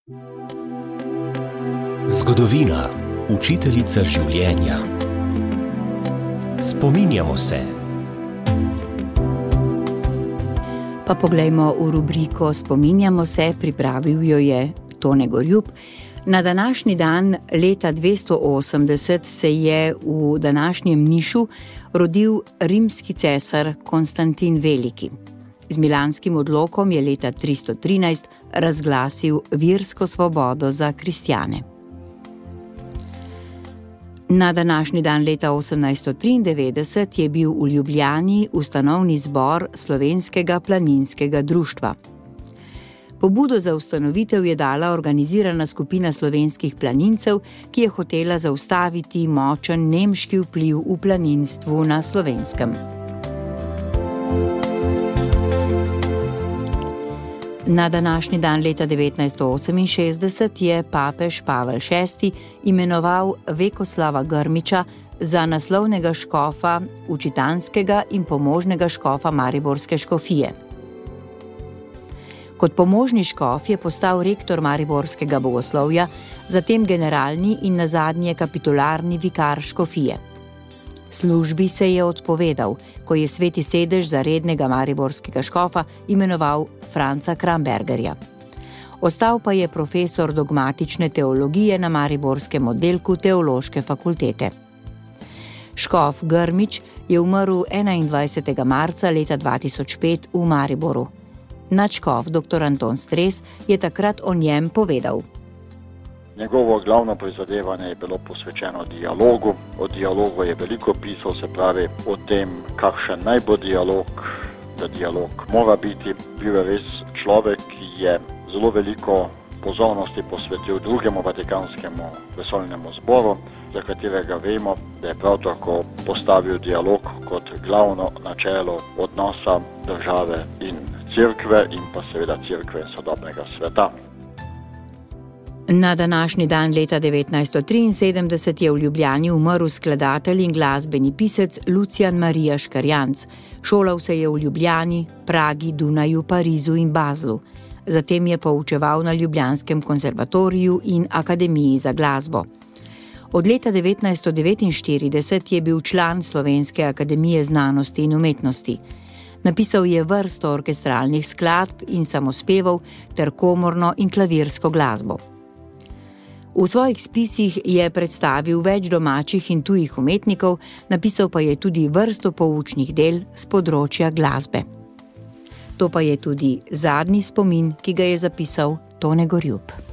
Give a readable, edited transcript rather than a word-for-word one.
Zgodovina, učiteljica življenja. Spominjamo se. Pa poglejmo v rubriko Spominjamo se, pripravil jo je Tone Gorjup. Na današnji dan leta 280 se je v današnjem Nišu rodil rimski cesar Konstantin Veliki. Z milanskim odlokom je leta 313 razglasil versko svobodo za kristjane. Na današnji dan leta 1893 je bil v Ljubljani ustanovni zbor Slovenskega planinskega društva. Pobudo za ustanovitev je dala organizirana skupina slovenskih planincev, ki je hotela zaustaviti močen nemški vpliv v planinstvu na Slovenskem. Na današnji dan leta 1968 je papež Pavel VI imenoval Vekoslava Grmića za naslovnega škofa učitanskega in pomožnega škofa mariborske škofije. Kot pomožni škof je postal rektor mariborskega bogoslovja, zatem generalni in nazadnje kapitularni vikar škofije. Službi se je odpovedal, ko je sveti sedež za rednega mariborskega škofa imenoval Franca Krambergerja. Ostal pa je profesor dogmatične teologije na mariborskem oddelku Teološke fakultete. Škof Grmić je umrl 21. marca leta 2005 v Mariboru. Nadškof dr. Anton Stres je takrat o njem povedal. Njegovo glavno prizadevanje je bilo posvečeno dialogu. O dialogu je veliko pisal, se pravi o tem, kakšen naj bo dialog, da dialog mora biti. Bil je res človek, ki je zelo veliko pozornosti posvetil drugemu vatikanskemu vesoljnemu zboru, za katerega vemo, da je prav tako postavil dialog kot glavno načelo odnosa države in cerkve in pa seveda cerkve sodobnega sveta. Na današnji dan leta 1973 je v Ljubljani umrl skladatelj in glasbeni pisec Lucijan Marija Škarjanc. Šolal se je v Ljubljani, Pragi, Dunaju, Parizu in Baslu. Zatem je poučeval na Ljubljanskem konservatoriju in Akademiji za glasbo. Od leta 1949 je bil član Slovenske akademije znanosti in umetnosti. Napisal je vrsto orkestralnih skladb in samospevov ter komorno in klavirsko glasbo. V svojih spisih je predstavil več domačih in tujih umetnikov, napisal pa je tudi vrsto poučnih del s področja glasbe. To pa je tudi zadnji spomin, ki ga je zapisal Tone Gorjup.